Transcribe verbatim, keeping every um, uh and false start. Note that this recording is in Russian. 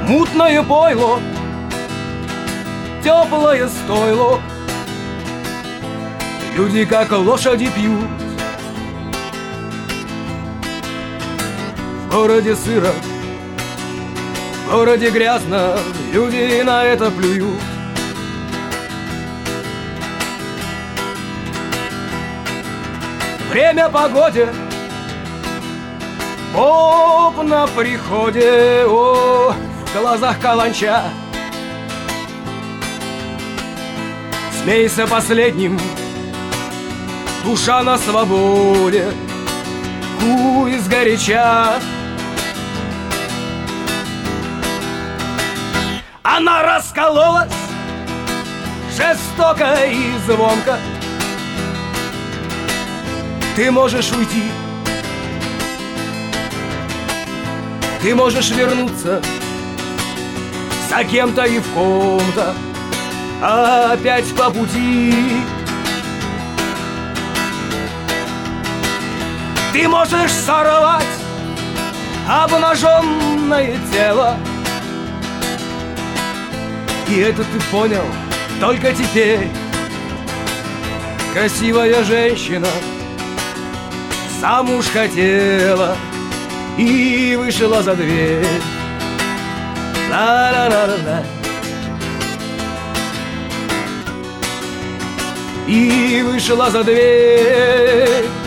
Мутное пойло, теплое стойло, люди как лошади пьют. В городе сыро, в городе грязно, люди на это плюют. Время погоде, поп на приходе, о, в глазах каланча. Смейся последним, душа на свободе, куй сгоряча. Она раскололась жестоко и звонко. Ты можешь уйти, ты можешь вернуться за кем-то и в ком-то опять по пути. Ты можешь сорвать обнаженное тело, и это ты понял только теперь. Красивая женщина замуж хотела и вышла за дверь. Ла-ла-ла-ла-ла. И вышла за дверь.